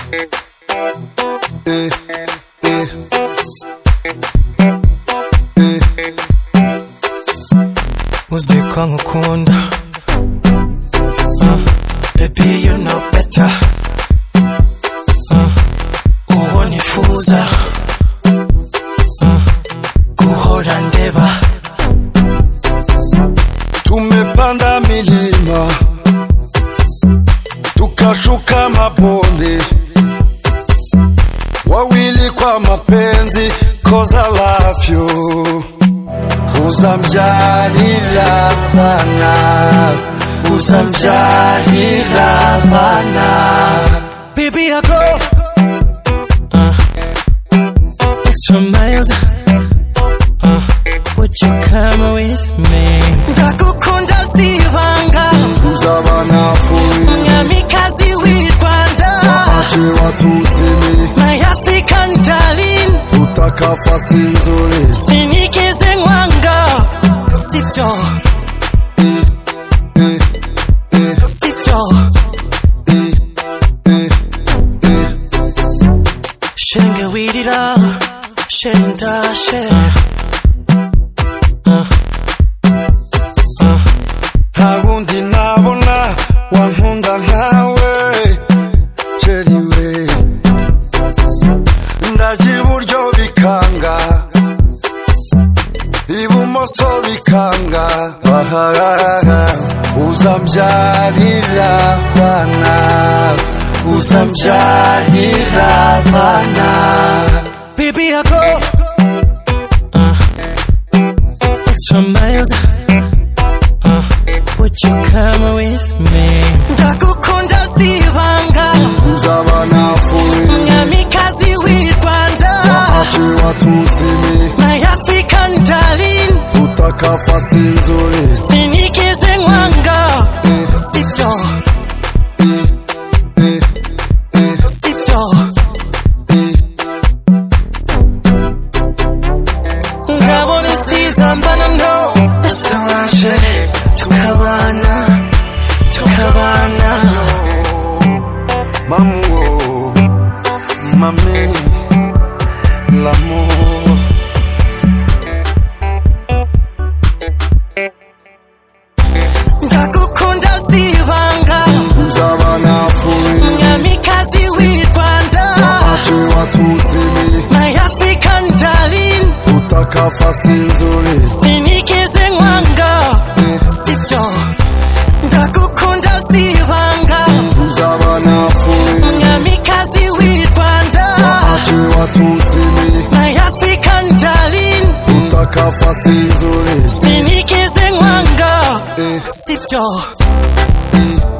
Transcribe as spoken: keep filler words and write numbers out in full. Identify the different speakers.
Speaker 1: eh, eh, eh.
Speaker 2: Uziko ngukunda, uh, baby you know better, uh, uwo nifuza, uh, guhora ndeba.
Speaker 1: Tumepanda milima tukashuka mabonde, wawili kwa mapenzi, 'cause I love you. Uzamjalila bana, uzamjalila bana.
Speaker 2: Baby I go uh, extra miles, uh, would you come with me? Ndagukunda sibanga,
Speaker 1: Uzabana furi
Speaker 2: Nyamikazi w'i Rwanda,
Speaker 1: Ache watuzimi,
Speaker 2: my African darling,
Speaker 1: utakafasi nzuri.
Speaker 2: Sinigeze nkwanga, sibyo,
Speaker 1: eh, eh, eh,
Speaker 2: sibyo,
Speaker 1: eh, eh, eh.
Speaker 2: shenge wirira, shendashe, uh, uh.
Speaker 1: Ntawundi nabona wankunda nkawe jeriwe, ndaje iburyo bikanga, ibumoso bikanga. Uzamjalila bana, uzamjalila bana.
Speaker 2: Baby I go uh, extra miles, uh, would you come with me? Ndagukunda sibanga,
Speaker 1: Uzabana furi
Speaker 2: Nyamikazi w'i Rwanda,
Speaker 1: Ache watuzimi,
Speaker 2: my African darling,
Speaker 1: utakafasi nzuri.
Speaker 2: sinigeze nkwanga, sibyo,
Speaker 1: Eh, eh, eh,
Speaker 2: sibyo,
Speaker 1: eh.
Speaker 2: ndabona isiza mbana no, ese waje tukabana, tukabana.
Speaker 1: Maman, mamé, l'amour.
Speaker 2: Ndagukunda sibanga,
Speaker 1: Uzabana furi
Speaker 2: Nyamikazi w'i Rwanda,
Speaker 1: Ache watuzimi,
Speaker 2: my African darling,
Speaker 1: utakafasi nzuri.
Speaker 2: sinigeze nkwanga, sibyo, ndagukunda sibanga,
Speaker 1: Uzabana furi
Speaker 2: Nyamikazi w'i Rwanda,
Speaker 1: Ache watuzimi,
Speaker 2: my African darling,
Speaker 1: utakafasi nzuri.
Speaker 2: sinigeze nkwanga,
Speaker 1: Eh,
Speaker 2: sibyo.
Speaker 1: eh.